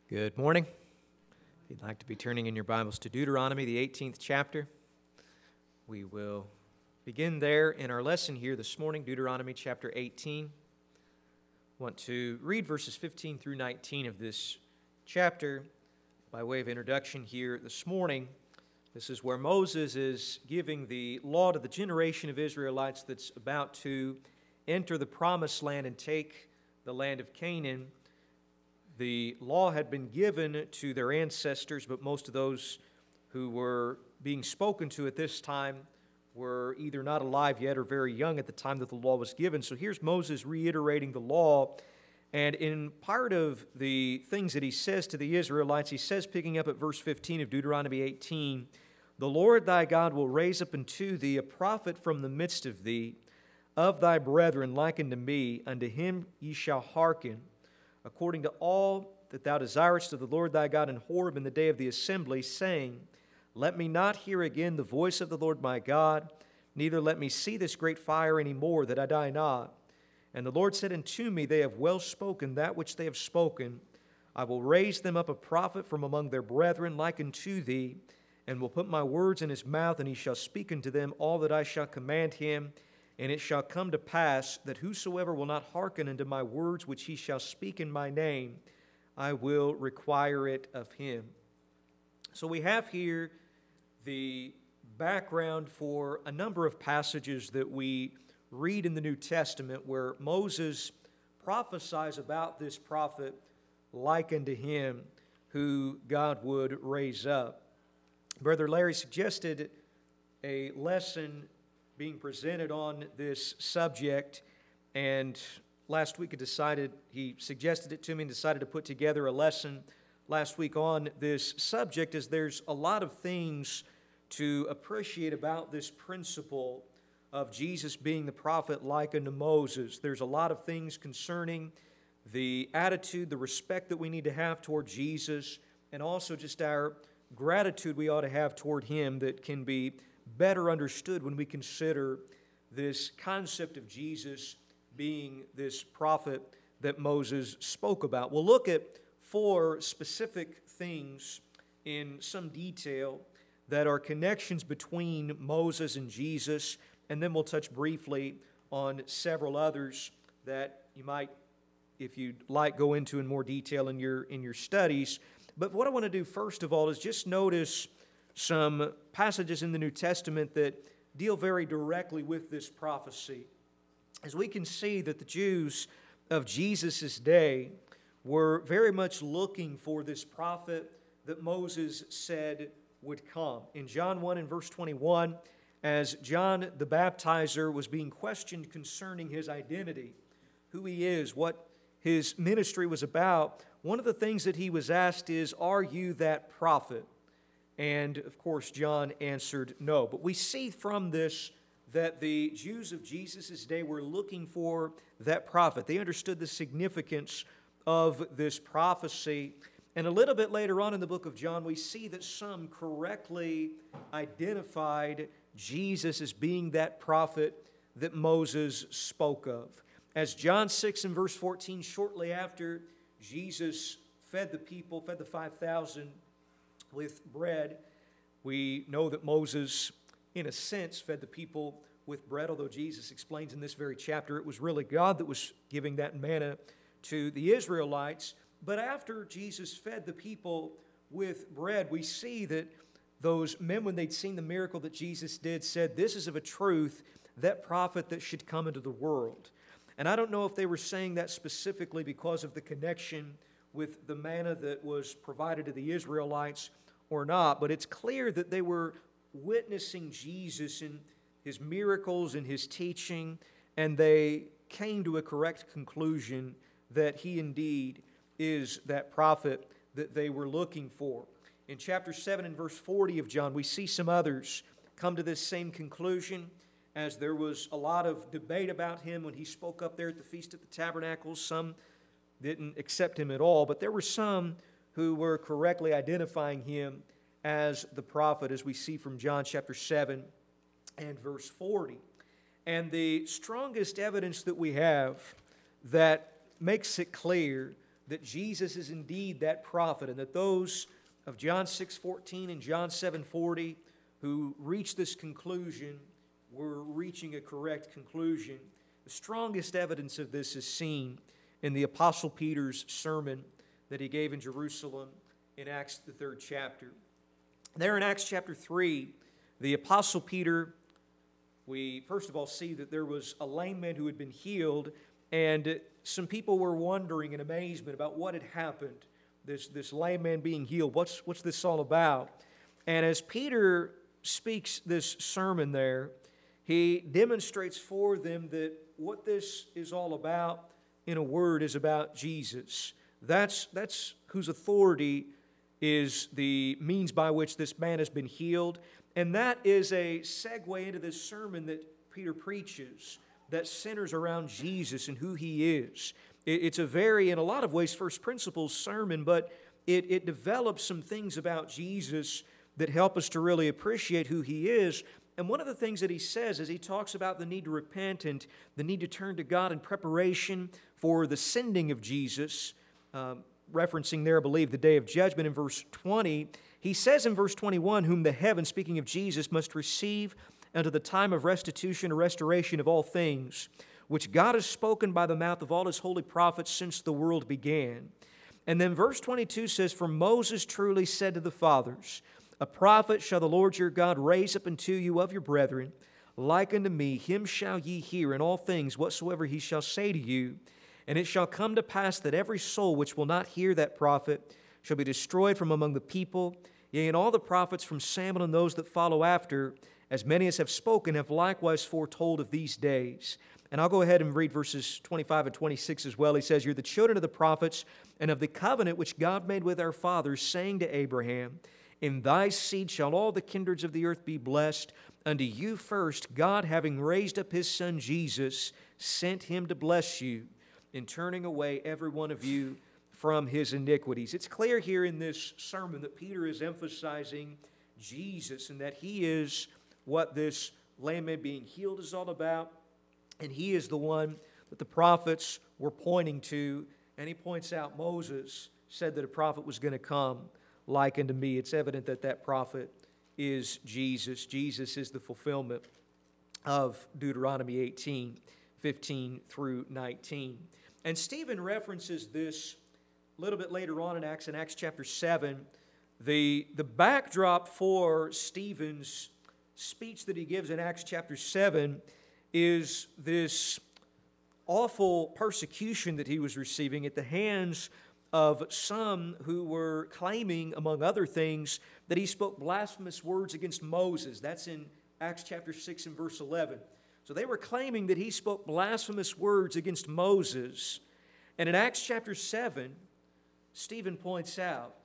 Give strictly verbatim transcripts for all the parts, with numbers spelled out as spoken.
Good morning. If you'd like to be turning in your Bibles to Deuteronomy, the eighteenth chapter, we will begin there in our lesson here this morning, Deuteronomy chapter eighteen. I want to read verses fifteen through nineteen of this chapter by way of introduction here this morning. This is where Moses is giving the law to the generation of Israelites that's about to enter the promised land and take the land of Canaan. The law had been given to their ancestors, but most of those who were being spoken to at this time were either not alive yet or very young at the time that the law was given. So here's Moses reiterating the law, and in part of the things that he says to the Israelites, he says, picking up at verse fifteen of Deuteronomy eighteen, "The Lord thy God will raise up unto thee a prophet from the midst of thee, of thy brethren like unto me, unto him ye shall hearken, according to all that thou desirest of the Lord thy God in Horeb in the day of the assembly, saying, Let me not hear again the voice of the Lord my God, neither let me see this great fire any more, that I die not. And the Lord said unto me, They have well spoken that which they have spoken. I will raise them up a prophet from among their brethren like unto thee, and will put my words in his mouth, and he shall speak unto them all that I shall command him. And it shall come to pass that whosoever will not hearken unto my words which he shall speak in my name, I will require it of him." So we have here the background for a number of passages that we read in the New Testament where Moses prophesies about this prophet like unto him who God would raise up. Brother Larry suggested a lesson being presented on this subject, and last week I decided, he suggested it to me and decided to put together a lesson last week on this subject, as there's a lot of things to appreciate about this principle of Jesus being the prophet like unto Moses. There's a lot of things concerning the attitude, the respect that we need to have toward Jesus, and also just our gratitude we ought to have toward him that can be better understood when we consider this concept of Jesus being this prophet that Moses spoke about. We'll look at four specific things in some detail that are connections between Moses and Jesus, and then we'll touch briefly on several others that you might, if you'd like, go into in more detail in your, in your studies. But what I want to do first of all is just notice some passages in the New Testament that deal very directly with this prophecy. As we can see that the Jews of Jesus' day were very much looking for this prophet that Moses said would come. In John one and verse twenty-one, as John the Baptizer was being questioned concerning his identity, who he is, what his ministry was about, one of the things that he was asked is, "Are you that prophet?" And, of course, John answered no. But we see from this that the Jews of Jesus' day were looking for that prophet. They understood the significance of this prophecy. And a little bit later on in the book of John, we see that some correctly identified Jesus as being that prophet that Moses spoke of. As John six and verse fourteen, shortly after Jesus fed the people, fed the five thousand, with bread, we know that Moses, in a sense, fed the people with bread, although Jesus explains in this very chapter it was really God that was giving that manna to the Israelites. But after Jesus fed the people with bread, we see that those men, when they'd seen the miracle that Jesus did, said, "This is of a truth that prophet that should come into the world." And I don't know if they were saying that specifically because of the connection with the manna that was provided to the Israelites or not, but it's clear that they were witnessing Jesus in his miracles and his teaching, and they came to a correct conclusion that he indeed is that prophet that they were looking for. In chapter seven and verse forty of John, we see some others come to this same conclusion, as there was a lot of debate about him when he spoke up there at the Feast of the Tabernacles. Some didn't accept him at all, but there were some who were correctly identifying him as the prophet, as we see from John chapter seven and verse forty. And the strongest evidence that we have that makes it clear that Jesus is indeed that prophet, and that those of John six fourteen and John seven forty who reached this conclusion were reaching a correct conclusion. The strongest evidence of this is seen in the Apostle Peter's sermon that he gave in Jerusalem in Acts, the third chapter. There in Acts chapter three, the Apostle Peter, we first of all see that there was a lame man who had been healed, and some people were wondering in amazement about what had happened, this, this lame man being healed. What's, what's this all about? And as Peter speaks this sermon there, he demonstrates for them that what this is all about, in a word, is about Jesus. That's, that's whose authority is the means by which this man has been healed. And that is a segue into this sermon that Peter preaches that centers around Jesus and who He is. It's a very, in a lot of ways, first principles sermon, but it, it develops some things about Jesus that help us to really appreciate who He is. And one of the things that he says is he talks about the need to repent and the need to turn to God in preparation for the sending of Jesus, um, referencing there, I believe, the day of judgment in verse twenty. He says in verse twenty-one, whom the heavens, speaking of Jesus, must receive unto the time of restitution or restoration of all things, which God has spoken by the mouth of all His holy prophets since the world began. And then verse twenty-two says, for Moses truly said to the fathers, a prophet shall the Lord your God raise up unto you of your brethren, like unto me, him shall ye hear in all things whatsoever he shall say to you. And it shall come to pass that every soul which will not hear that prophet shall be destroyed from among the people. Yea, and all the prophets from Samuel and those that follow after, as many as have spoken, have likewise foretold of these days. And I'll go ahead and read verses twenty-five and twenty-six as well. He says, you're the children of the prophets and of the covenant which God made with our fathers, saying to Abraham, in thy seed shall all the kindreds of the earth be blessed. Unto you first, God, having raised up His Son Jesus, sent Him to bless you, in turning away every one of you from his iniquities. It's clear here in this sermon that Peter is emphasizing Jesus and that He is what this lame man being healed is all about. And He is the one that the prophets were pointing to. And he points out Moses said that a prophet was going to come like unto me. It's evident that that prophet is Jesus. Jesus is the fulfillment of Deuteronomy eighteen, fifteen through nineteen. And Stephen references this a little bit later on in Acts, in Acts chapter seven. The, the backdrop for Stephen's speech that he gives in Acts chapter seven is this awful persecution that he was receiving at the hands of some who were claiming, among other things, that he spoke blasphemous words against Moses. That's in Acts chapter six and verse eleven. So they were claiming that he spoke blasphemous words against Moses. And in Acts chapter seven, Stephen points out,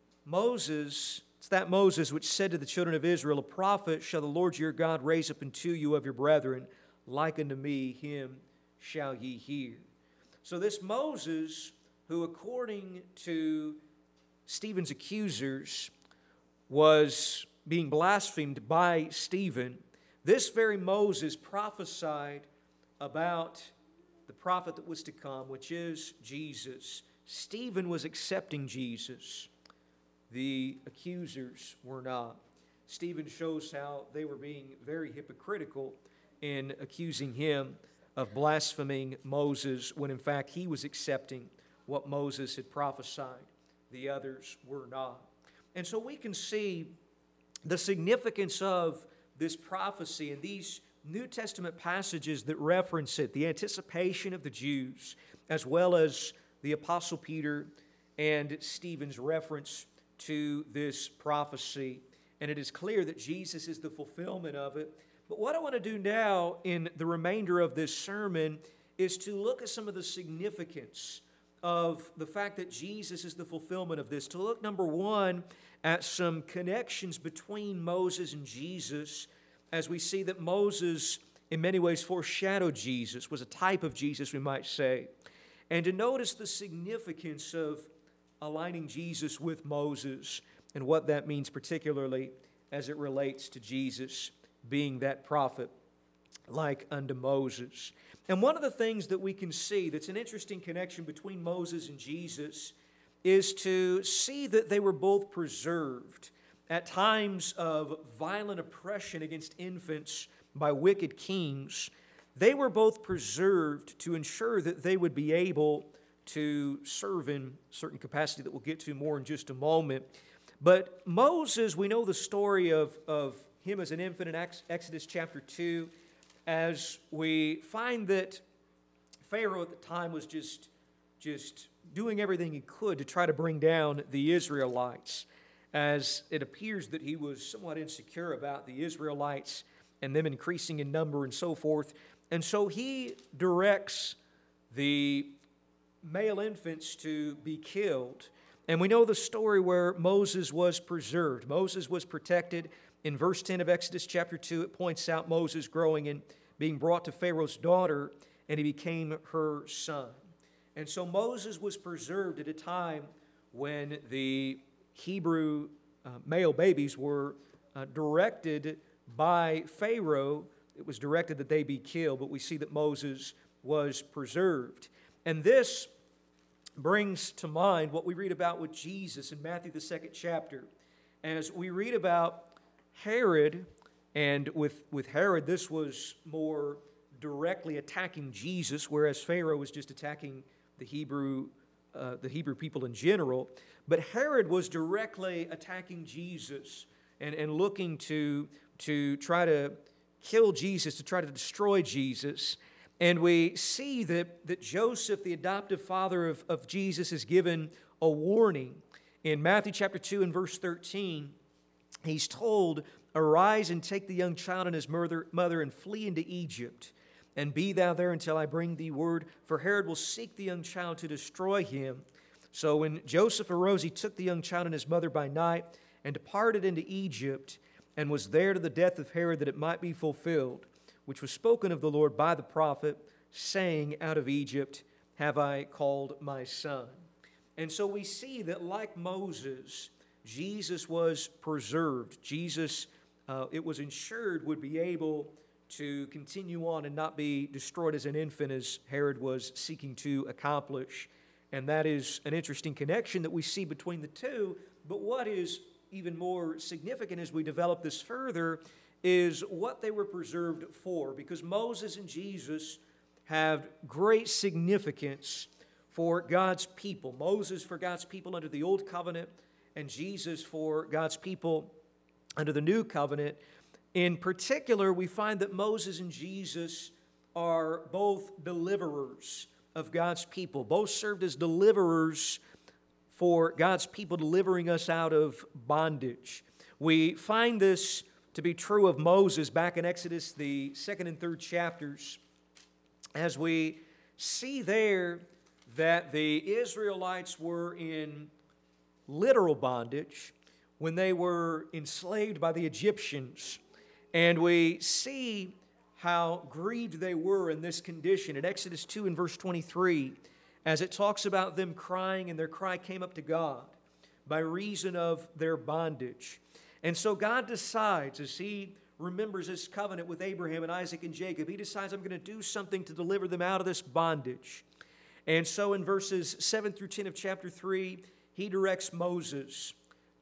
Moses, it's that Moses which said to the children of Israel, a prophet shall the Lord your God raise up unto you of your brethren, like unto me, him shall ye hear. So this Moses, who according to Stephen's accusers was being blasphemed by Stephen, this very Moses prophesied about the prophet that was to come, which is Jesus. Stephen was accepting Jesus. The accusers were not. Stephen shows how they were being very hypocritical in accusing him of blaspheming Moses when in fact he was accepting what Moses had prophesied. The others were not. And so we can see the significance of this prophecy and these New Testament passages that reference it, the anticipation of the Jews, as well as the Apostle Peter and Stephen's reference to this prophecy. And it is clear that Jesus is the fulfillment of it. But what I want to do now in the remainder of this sermon is to look at some of the significance of the fact that Jesus is the fulfillment of this. To look, number one, at some connections between Moses and Jesus, as we see that Moses, in many ways, foreshadowed Jesus, was a type of Jesus, we might say. And to notice the significance of aligning Jesus with Moses and what that means, particularly as it relates to Jesus being that prophet like unto Moses. And one of the things that we can see that's an interesting connection between Moses and Jesus is to see that they were both preserved at times of violent oppression against infants by wicked kings. They were both preserved to ensure that they would be able to serve in certain capacity that we'll get to more in just a moment. But Moses, we know the story of, of him as an infant in Exodus chapter two, as we find that Pharaoh at the time was just, just doing everything he could to try to bring down the Israelites, as it appears that he was somewhat insecure about the Israelites and them increasing in number and so forth. And so he directs the male infants to be killed. And we know the story where Moses was preserved. Moses was protected. In verse ten of Exodus chapter two, it points out Moses growing and being brought to Pharaoh's daughter, and he became her son. And so Moses was preserved at a time when the Hebrew uh, male babies were uh, directed by Pharaoh. It was directed that they be killed, but we see that Moses was preserved. And this brings to mind what we read about with Jesus in Matthew, the second chapter. As we read about Herod, and with, with Herod, this was more directly attacking Jesus, whereas Pharaoh was just attacking the Hebrew, uh, the Hebrew people in general. But Herod was directly attacking Jesus and, and looking to, to try to kill Jesus, to try to destroy Jesus. And we see that, that Joseph, the adoptive father of, of Jesus, is given a warning. In Matthew chapter two and verse thirteen, he's told, "Arise and take the young child and his mother, mother and flee into Egypt, and be thou there until I bring thee word, for Herod will seek the young child to destroy him." So when Joseph arose, he took the young child and his mother by night and departed into Egypt, and was there to the death of Herod, that it might be fulfilled, which was spoken of the Lord by the prophet, saying, "Out of Egypt have I called my son." And so we see that like Moses, Jesus was preserved. Jesus, uh, it was ensured, would be able to continue on and not be destroyed as an infant, as Herod was seeking to accomplish. And that is an interesting connection that we see between the two. But what is even more significant as we develop this further is what they were preserved for, because Moses and Jesus have great significance for God's people. Moses for God's people under the Old Covenant, and Jesus for God's people under the New Covenant. In particular, we find that Moses and Jesus are both deliverers of God's people. Both served as deliverers for God's people, delivering us out of bondage. We find this to be true of Moses back in Exodus, the second and third chapters, as we see there that the Israelites were in literal bondage when they were enslaved by the Egyptians. And we see how grieved they were in this condition in Exodus two and verse twenty-three, as it talks about them crying, and their cry came up to God by reason of their bondage. And so God decides, as He remembers His covenant with Abraham and Isaac and Jacob, He decides, I'm going to do something to deliver them out of this bondage. And so in verses seven through ten of chapter three, He directs Moses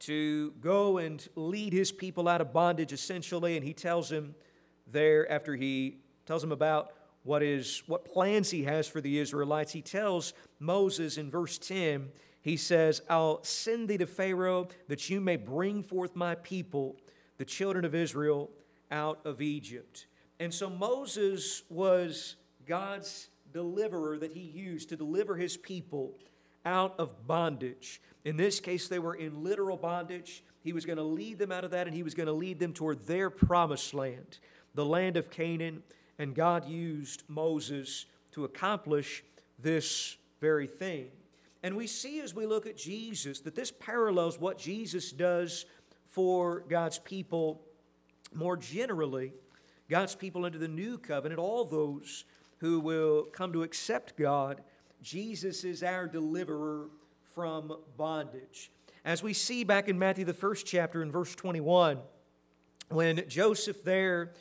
to go and lead his people out of bondage, essentially, and he tells him there, after he tells him about what is what plans he has for the Israelites, he tells Moses in verse ten, he says, I'll send thee to Pharaoh that you may bring forth my people, the children of Israel, out of Egypt. And so Moses was God's deliverer that He used to deliver His people out of bondage. In this case, they were in literal bondage. He was going to lead them out of that, and He was going to lead them toward their promised land, the land of Canaan. And God used Moses to accomplish this very thing. And we see as we look at Jesus that this parallels what Jesus does for God's people more generally. God's people under the new covenant, all those who will come to accept God, Jesus is our deliverer from bondage. As we see back in Matthew, the first chapter, in verse twenty-one, when Joseph there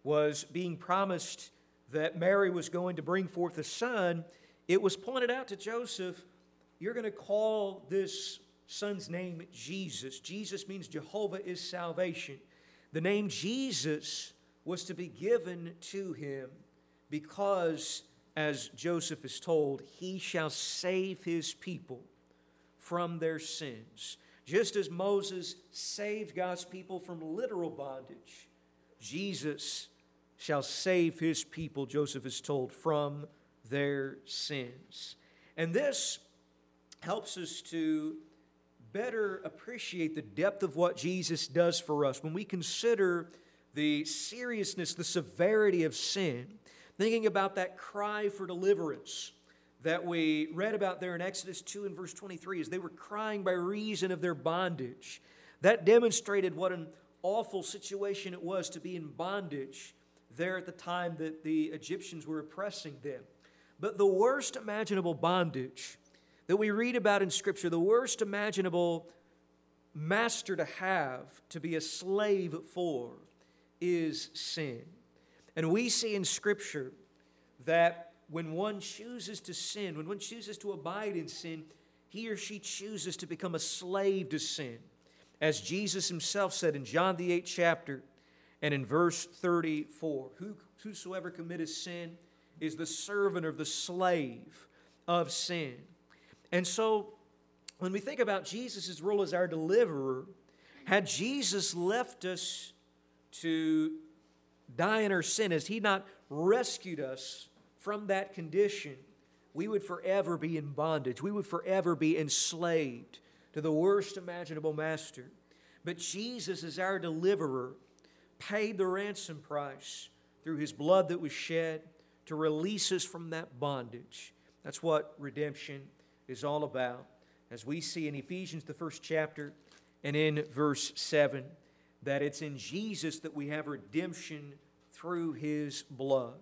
was being promised that Mary was going to bring forth a son, it was pointed out to Joseph, you're going to call this son's name Jesus. Jesus means Jehovah is salvation. The name Jesus was to be given to him because, as Joseph is told, he shall save his people from their sins. Just as Moses saved God's people from literal bondage, Jesus shall save his people, Joseph is told, from their sins. And this helps us to better appreciate the depth of what Jesus does for us when we consider the seriousness, the severity of sin, thinking about that cry for deliverance that we read about there in Exodus two and verse twenty-three, as they were crying by reason of their bondage. That demonstrated what an awful situation it was to be in bondage there at the time that the Egyptians were oppressing them. But the worst imaginable bondage that we read about in Scripture, the worst imaginable master to have, to be a slave for, is sin. And we see in Scripture that when one chooses to sin, when one chooses to abide in sin, he or she chooses to become a slave to sin. As Jesus himself said in John the eighth chapter and in verse thirty-four, Who, whosoever committeth sin is the servant or the slave of sin. And so when we think about Jesus' role as our deliverer, had Jesus left us to die in our sin, as he not rescued us from that condition, we would forever be in bondage. We would forever be enslaved to the worst imaginable master. But Jesus, as our deliverer, paid the ransom price through his blood that was shed to release us from that bondage. That's what redemption is all about. As we see in Ephesians, the first chapter, and in verse seven, that it's in Jesus that we have redemption through his blood.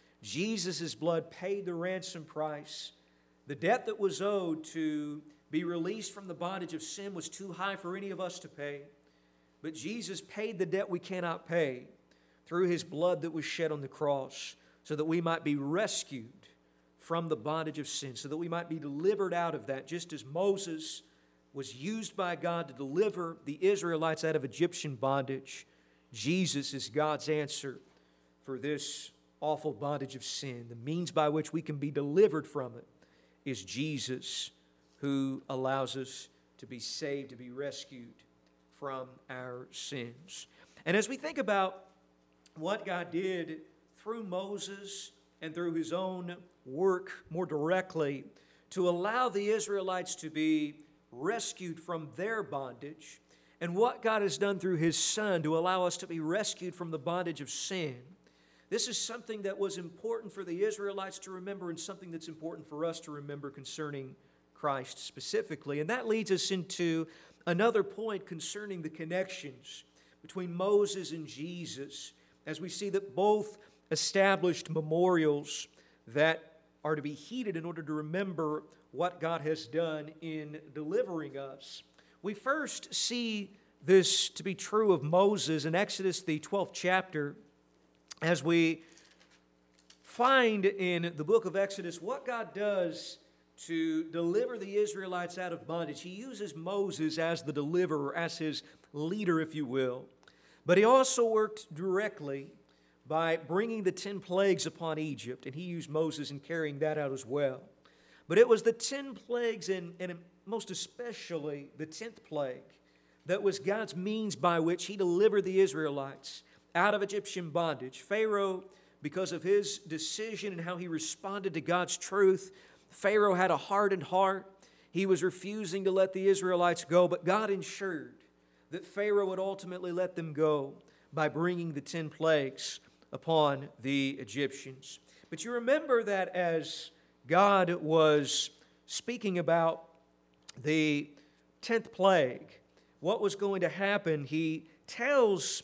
Jesus' blood paid the ransom price. The debt that was owed to be released from the bondage of sin was too high for any of us to pay. But Jesus paid the debt we cannot pay through his blood that was shed on the cross, so that we might be rescued from the bondage of sin, so that we might be delivered out of that, just as Moses was used by God to deliver the Israelites out of Egyptian bondage. Jesus is God's answer for this awful bondage of sin. The means by which we can be delivered from it is Jesus, who allows us to be saved, to be rescued from our sins. And as we think about what God did through Moses and through his own work more directly to allow the Israelites to be rescued from their bondage, and what God has done through his Son to allow us to be rescued from the bondage of sin, this is something that was important for the Israelites to remember, and something that's important for us to remember concerning Christ specifically. And that leads us into another point concerning the connections between Moses and Jesus, as we see that both established memorials that are to be heeded in order to remember what God has done in delivering us. We first see this to be true of Moses in Exodus, the twelfth chapter, as we find in the book of Exodus what God does to deliver the Israelites out of bondage. He uses Moses as the deliverer, as his leader, if you will. But he also worked directly by bringing the ten plagues upon Egypt, and he used Moses in carrying that out as well. But it was the ten plagues, and, and most especially the tenth plague, that was God's means by which he delivered the Israelites out of Egyptian bondage. Pharaoh, because of his decision and how he responded to God's truth, Pharaoh had a hardened heart. He was refusing to let the Israelites go, but God ensured that Pharaoh would ultimately let them go by bringing the ten plagues upon the Egyptians. But you remember that as God was speaking about the tenth plague, what was going to happen, he tells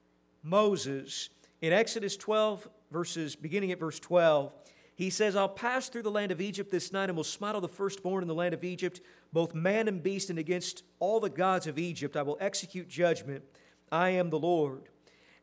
Moses in Exodus twelve, verses beginning at verse twelve, he says, I'll pass through the land of Egypt this night and will smite all the firstborn in the land of Egypt, both man and beast, and against all the gods of Egypt I will execute judgment. I am the Lord.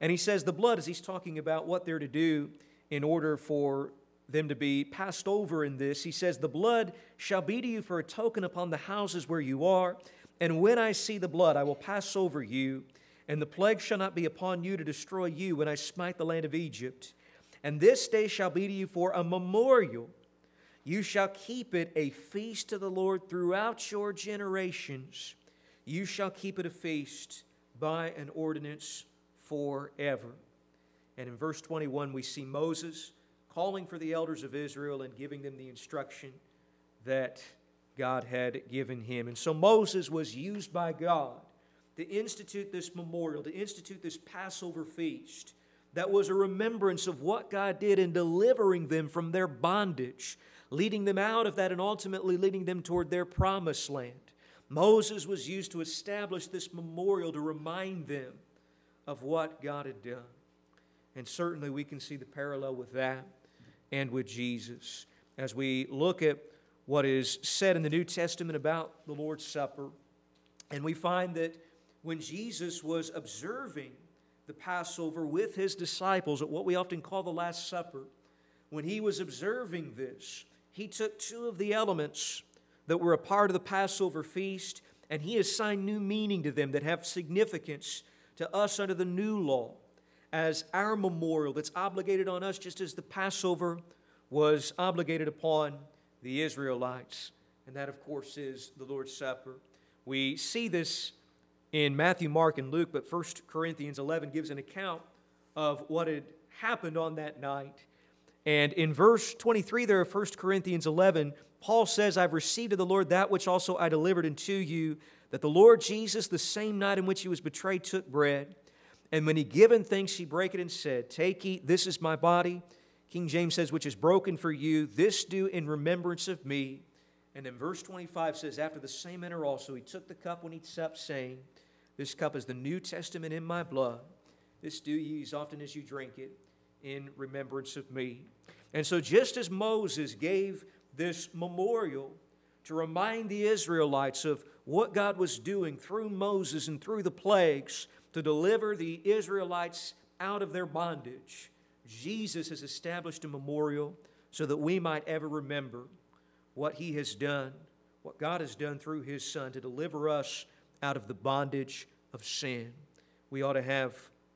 And he says the blood, as he's talking about what they're to do in order for them to be passed over in this, he says, the blood shall be to you for a token upon the houses where you are. And when I see the blood, I will pass over you, and the plague shall not be upon you to destroy you when I smite the land of Egypt. And this day shall be to you for a memorial. You shall keep it a feast to the Lord throughout your generations. You shall keep it a feast by an ordinance forever. And in verse twenty-one, we see Moses calling for the elders of Israel and giving them the instruction that God had given him. And so Moses was used by God to institute this memorial, to institute this Passover feast that was a remembrance of what God did in delivering them from their bondage, leading them out of that and ultimately leading them toward their promised land. Moses was used to establish this memorial to remind them of what God had done. And certainly we can see the parallel with that and with Jesus. As we look at what is said in the New Testament about the Lord's Supper, and we find that when Jesus was observing the Passover with his disciples at what we often call the Last Supper, when he was observing this, he took two of the elements that were a part of the Passover feast, and he assigned new meaning to them that have significance to us under the new law as our memorial that's obligated on us just as the Passover was obligated upon the Israelites. And that, of course, is the Lord's Supper. We see this in Matthew, Mark, and Luke, but First Corinthians eleven gives an account of what had happened on that night. And in verse twenty-three there of First Corinthians eleven, Paul says, I've received of the Lord that which also I delivered unto you, that the Lord Jesus, the same night in which he was betrayed, took bread. And when he given thanks, he brake it and said, Take, eat, this is my body. King James says, which is broken for you. This do in remembrance of me. And then verse twenty-five says, After the same manner also he took the cup when he supped, saying, This cup is the New Testament in my blood. This do ye as often as you drink it in remembrance of me. And so just as Moses gave this memorial to remind the Israelites of what God was doing through Moses and through the plagues to deliver the Israelites out of their bondage, Jesus has established a memorial so that we might ever remember what he has done, what God has done through his Son to deliver us out of the bondage of sin. We ought to have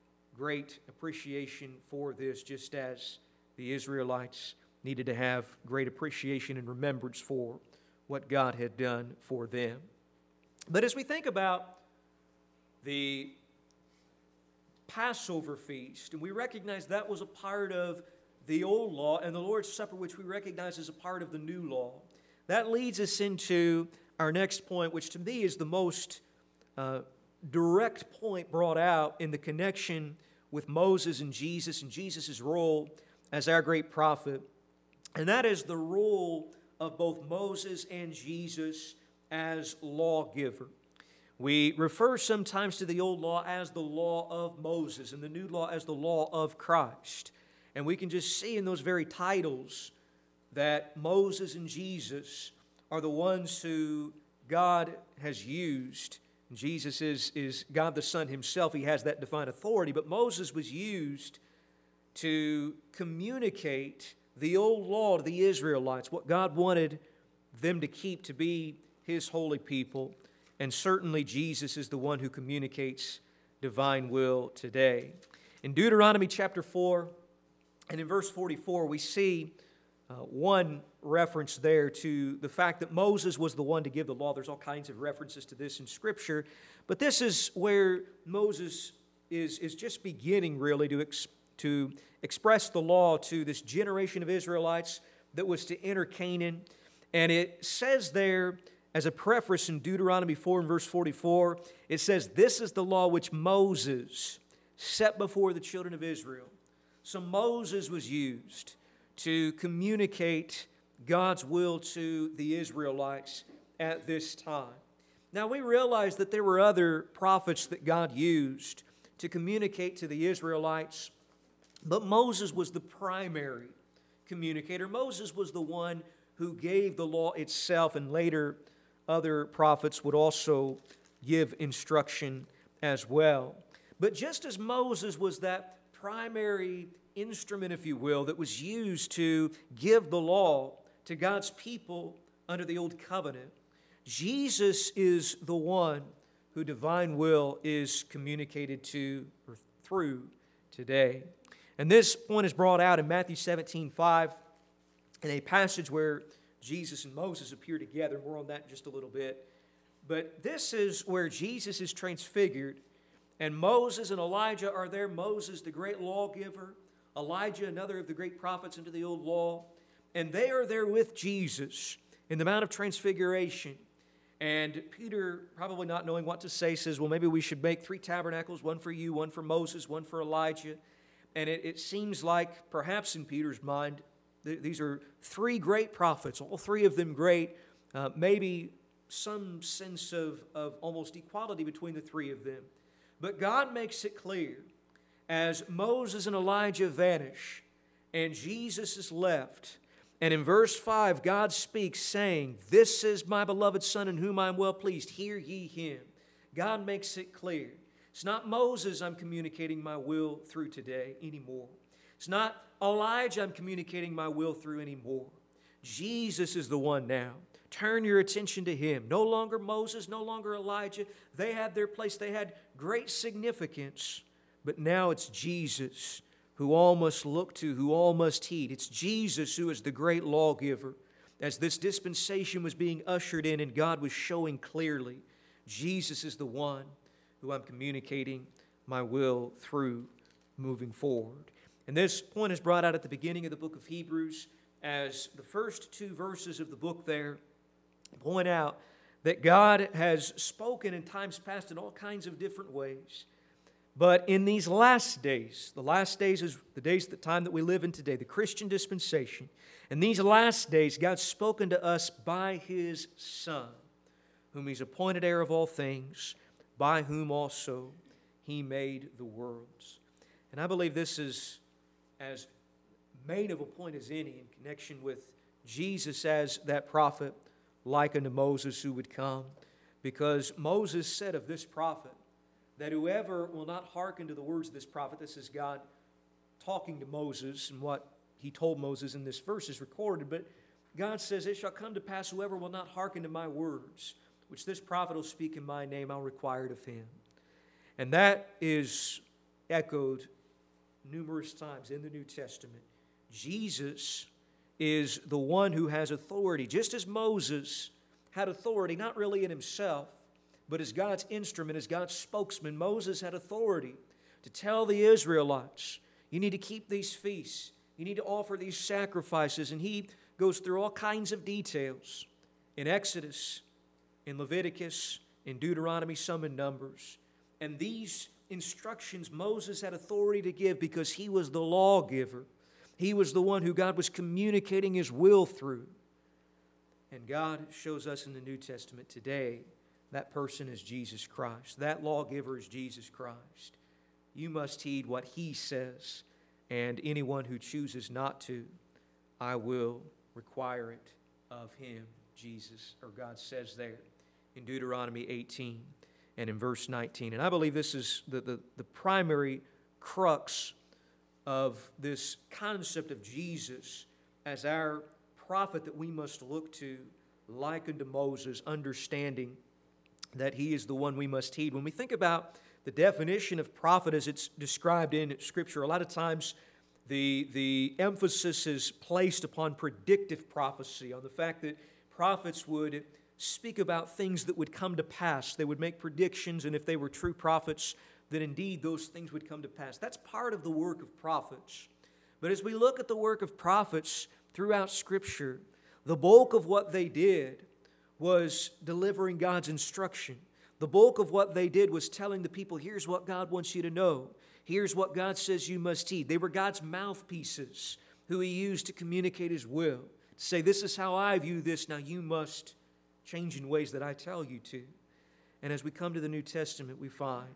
great appreciation for this, just as the Israelites needed to have great appreciation and remembrance for what God had done for them. But as we think about the Passover feast, and we recognize that was a part of the old law, and the Lord's Supper, which we recognize as a part of the new law, that leads us into our next point, which to me is the most uh, direct point brought out in the connection with Moses and Jesus and Jesus' role as our great prophet. And that is the role of both Moses and Jesus as lawgiver. We refer sometimes to the old law as the law of Moses and the new law as the law of Christ. And we can just see in those very titles that Moses and Jesus are the ones who God has used. Jesus is, is God the Son himself. He has that divine authority. But Moses was used to communicate the old law to the Israelites, what God wanted them to keep to be his holy people. And certainly Jesus is the one who communicates divine will today. In Deuteronomy chapter four and in verse forty-four, we see uh, one reference there to the fact that Moses was the one to give the law. There's all kinds of references to this in Scripture, but this is where Moses is, is just beginning really to, ex, to express the law to this generation of Israelites that was to enter Canaan. And it says there, as a preface in Deuteronomy four and verse forty-four, it says, This is the law which Moses set before the children of Israel. So Moses was used to communicate God's will to the Israelites at this time. Now we realize that there were other prophets that God used to communicate to the Israelites, but Moses was the primary communicator. Moses was the one who gave the law itself, and later other prophets would also give instruction as well. But just as Moses was that primary instrument, if you will, that was used to give the law to God's people under the Old Covenant, Jesus is the one who divine will is communicated to or through today. And this point is brought out in Matthew seventeen five, in a passage where Jesus and Moses appear together. More on that in just a little bit. But this is where Jesus is transfigured, and Moses and Elijah are there. Moses, the great lawgiver, Elijah, another of the great prophets under the old law, and they are there with Jesus in the Mount of Transfiguration. And Peter, probably not knowing what to say, says, well, maybe we should make three tabernacles, one for you, one for Moses, one for Elijah. And it, it seems like, perhaps in Peter's mind, th- these are three great prophets, all three of them great, uh, maybe some sense of, of almost equality between the three of them. But God makes it clear, as Moses and Elijah vanish, and Jesus is left, and in verse five, God speaks, saying, "This is my beloved Son, in whom I am well pleased. Hear ye him." God makes it clear. It's not Moses I'm communicating my will through today anymore. It's not Elijah I'm communicating my will through anymore. Jesus is the one now. Turn your attention to him. No longer Moses, no longer Elijah. They had their place. They had great significance. But now it's Jesus who all must look to, who all must heed. It's Jesus who is the great lawgiver. As this dispensation was being ushered in and God was showing clearly, Jesus is the one who I'm communicating my will through moving forward. And this point is brought out at the beginning of the book of Hebrews, as the first two verses of the book there point out that God has spoken in times past in all kinds of different ways. But in these last days, the last days is the days, the time that we live in today, the Christian dispensation. In these last days, God's spoken to us by His Son, whom He's appointed heir of all things, by whom also He made the worlds. And I believe this is as main of a point as any in connection with Jesus as that prophet, like unto Moses who would come. Because Moses said of this prophet, that whoever will not hearken to the words of this prophet, this is God talking to Moses, and what He told Moses in this verse is recorded, but God says, "It shall come to pass, whoever will not hearken to my words, which this prophet will speak in my name, I'll require it of him." And that is echoed numerous times in the New Testament. Jesus is the one who has authority, just as Moses had authority, not really in himself, but as God's instrument, as God's spokesman. Moses had authority to tell the Israelites, you need to keep these feasts, you need to offer these sacrifices, and he goes through all kinds of details in Exodus, in Leviticus, in Deuteronomy, some in Numbers. And these instructions Moses had authority to give because he was the lawgiver. He was the one who God was communicating His will through. And God shows us in the New Testament today, that person is Jesus Christ. That lawgiver is Jesus Christ. You must heed what He says, and anyone who chooses not to, I will require it of him, Jesus, or God says there in Deuteronomy eighteen and in verse nineteen. And I believe this is the, the, the primary crux of this concept of Jesus as our prophet that we must look to, like unto Moses, understanding that He is the one we must heed. When we think about the definition of prophet as it's described in Scripture, a lot of times the, the emphasis is placed upon predictive prophecy, on the fact that prophets would speak about things that would come to pass. They would make predictions, and if they were true prophets, then indeed those things would come to pass. That's part of the work of prophets. But as we look at the work of prophets throughout Scripture, the bulk of what they did was delivering God's instruction. The bulk of what they did was telling the people, here's what God wants you to know. Here's what God says you must heed. They were God's mouthpieces who He used to communicate His will. To say, this is how I view this, now you must change in ways that I tell you to. And as we come to the New Testament, we find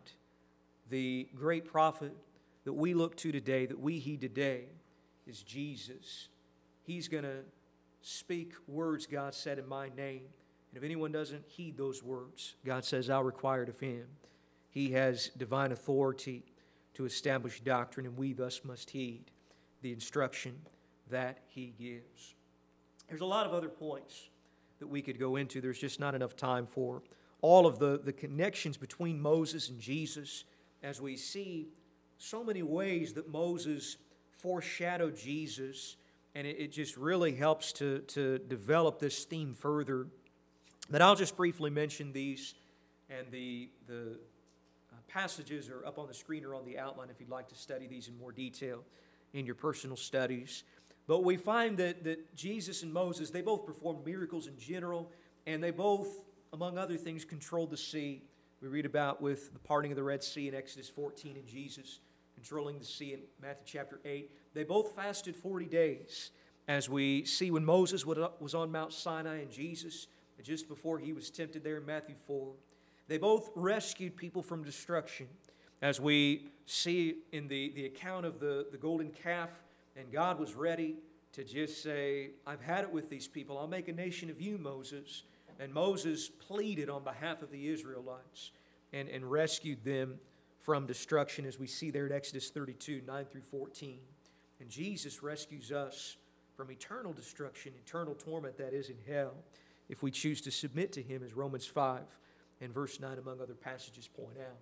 the great prophet that we look to today, that we heed today, is Jesus. He's going to speak words God said in my name. And if anyone doesn't heed those words, God says, I'll require it of him. He has divine authority to establish doctrine, and we thus must heed the instruction that He gives. There's a lot of other points that we could go into. There's just not enough time for all of the, the connections between Moses and Jesus, as we see so many ways that Moses foreshadowed Jesus, and it, it just really helps to, to develop this theme further. But I'll just briefly mention these, and the, the uh, passages are up on the screen or on the outline if you'd like to study these in more detail in your personal studies. But we find that, that Jesus and Moses, they both performed miracles in general, and they both, among other things, controlled the sea. We read about with the parting of the Red Sea in Exodus fourteen, and Jesus controlling the sea in Matthew chapter eight. They both fasted forty days, as we see when Moses was on Mount Sinai and Jesus, just before he was tempted there in Matthew four. They both rescued people from destruction, as we see in the, the account of the, the golden calf. And God was ready to just say, I've had it with these people. I'll make a nation of you, Moses. And Moses pleaded on behalf of the Israelites and, and rescued them from destruction, as we see there in Exodus thirty-two, nine through fourteen. And Jesus rescues us from eternal destruction, eternal torment that is in hell, if we choose to submit to Him, as Romans five and verse nine, among other passages, point out.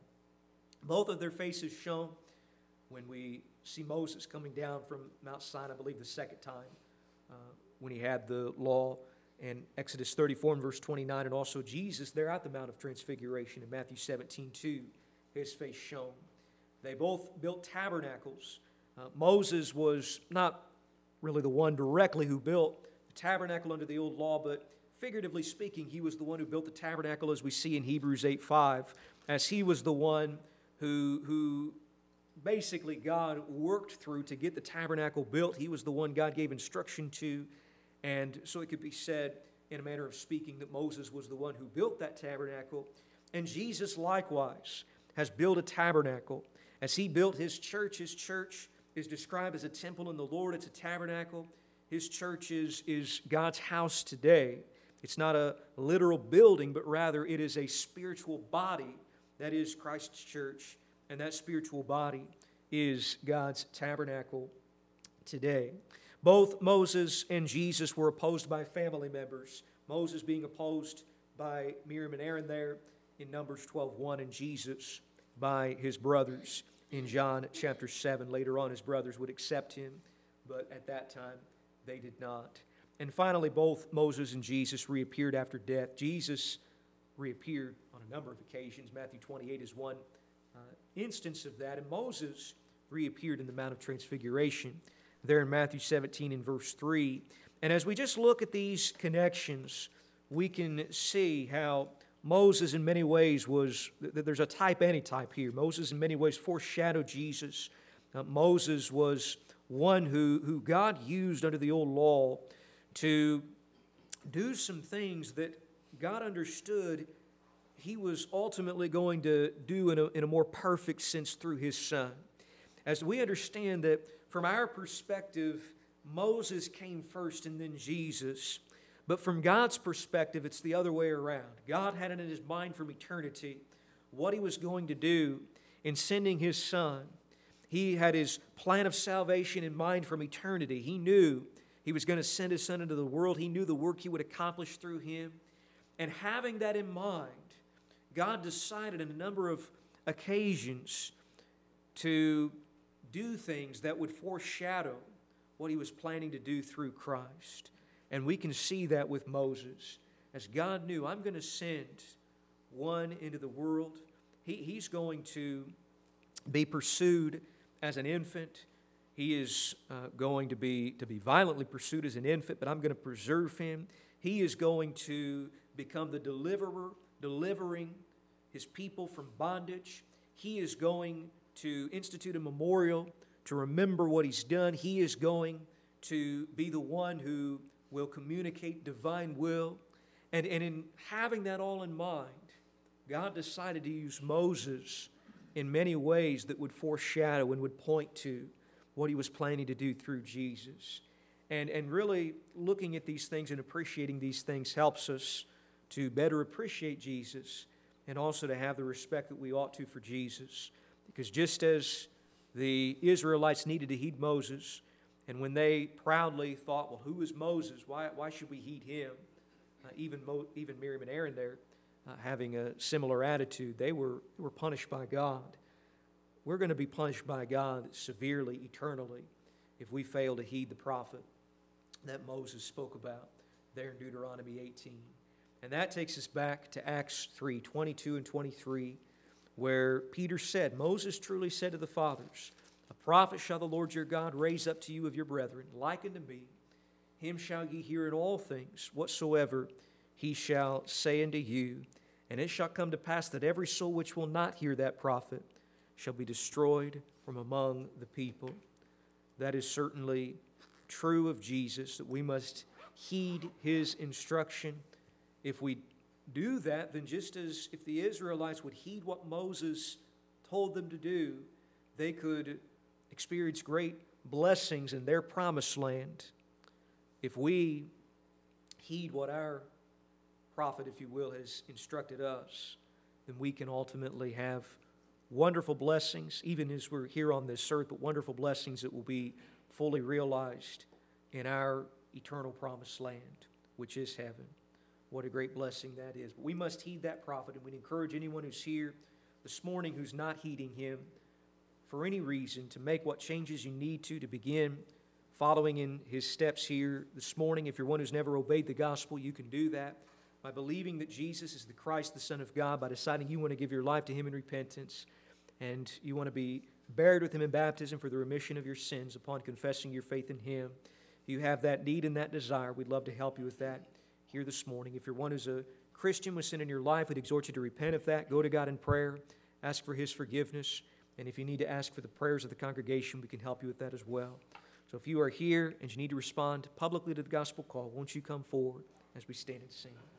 Both of their faces shone when we see Moses coming down from Mount Sinai, I believe the second time, uh, when he had the law, and Exodus thirty-four and verse twenty-nine, and also Jesus there at the Mount of Transfiguration in Matthew seventeen two, his face shone. They both built tabernacles. Uh, Moses was not really the one directly who built the tabernacle under the old law, but figuratively speaking, he was the one who built the tabernacle, as we see in Hebrews eight five, as he was the one who, who basically God worked through to get the tabernacle built. He was the one God gave instruction to, and so it could be said, in a manner of speaking, that Moses was the one who built that tabernacle. And Jesus likewise has built a tabernacle. As He built His church, His church is described as a temple in the Lord. It's a tabernacle. His church is, is God's house today. It's not a literal building, but rather it is a spiritual body. That is Christ's church, and that spiritual body is God's tabernacle today. Both Moses and Jesus were opposed by family members. Moses being opposed by Miriam and Aaron there in Numbers twelve one, and Jesus by his brothers in John chapter seven. Later on, his brothers would accept him, but at that time they did not. And finally, both Moses and Jesus reappeared after death. Jesus reappeared on a number of occasions. Matthew twenty-eight is one uh, instance of that. And Moses reappeared in the Mount of Transfiguration, there in Matthew seventeen and verse three. And as we just look at these connections, we can see how Moses in many ways was, there's a type antitype here. Moses in many ways foreshadowed Jesus. Uh, Moses was one who, who God used under the old law to do some things that God understood He was ultimately going to do in a, in a more perfect sense through His Son. As we understand that from our perspective, Moses came first and then Jesus. But from God's perspective, it's the other way around. God had it in His mind from eternity what He was going to do in sending His Son. He had His plan of salvation in mind from eternity. He knew He was going to send His Son into the world. He knew the work He would accomplish through Him. And having that in mind, God decided on a number of occasions to do things that would foreshadow what He was planning to do through Christ. And we can see that with Moses. As God knew, I'm going to send one into the world. He, he's going to be pursued as an infant. He is uh, going to be, to be violently pursued as an infant, but I'm going to preserve him. He is going to become the deliverer, delivering His people from bondage. He is going to institute a memorial to remember what He's done. He is going to be the one who will communicate divine will. And, and in having that all in mind, God decided to use Moses in many ways that would foreshadow and would point to what He was planning to do through Jesus. And, and really looking at these things and appreciating these things helps us to better appreciate Jesus and also to have the respect that we ought to for Jesus. Because just as the Israelites needed to heed Moses, and when they proudly thought, well, who is Moses? Why, why should we heed him? Uh, even, Mo, even Miriam and Aaron there uh, having a similar attitude, they were, were punished by God. We're going to be punished by God severely, eternally, if we fail to heed the prophet that Moses spoke about there in Deuteronomy eighteen. And that takes us back to Acts three, twenty-two and twenty-three, where Peter said, Moses truly said to the fathers, a prophet shall the Lord your God raise up to you of your brethren, like unto me. Him shall ye hear in all things, whatsoever he shall say unto you. And it shall come to pass that every soul which will not hear that prophet shall be destroyed from among the people. That is certainly true of Jesus, that we must heed his instruction. If we do that, then just as if the Israelites would heed what Moses told them to do, they could experience great blessings in their promised land. If we heed what our prophet, if you will, has instructed us, then we can ultimately have wonderful blessings, even as we're here on this earth, but wonderful blessings that will be fully realized in our eternal promised land, which is heaven. What a great blessing that is. But we must heed that prophet, and we'd encourage anyone who's here this morning who's not heeding him for any reason to make what changes you need to to begin following in his steps here this morning. If you're one who's never obeyed the gospel, you can do that by believing that Jesus is the Christ, the Son of God, by deciding you want to give your life to him in repentance, and you want to be buried with him in baptism for the remission of your sins upon confessing your faith in him. You have that need and that desire. We'd love to help you with that here this morning. If you're one who's a Christian with sin in your life, we'd exhort you to repent of that. Go to God in prayer. Ask for his forgiveness. And if you need to ask for the prayers of the congregation, we can help you with that as well. So if you are here and you need to respond publicly to the gospel call, won't you come forward as we stand and sing?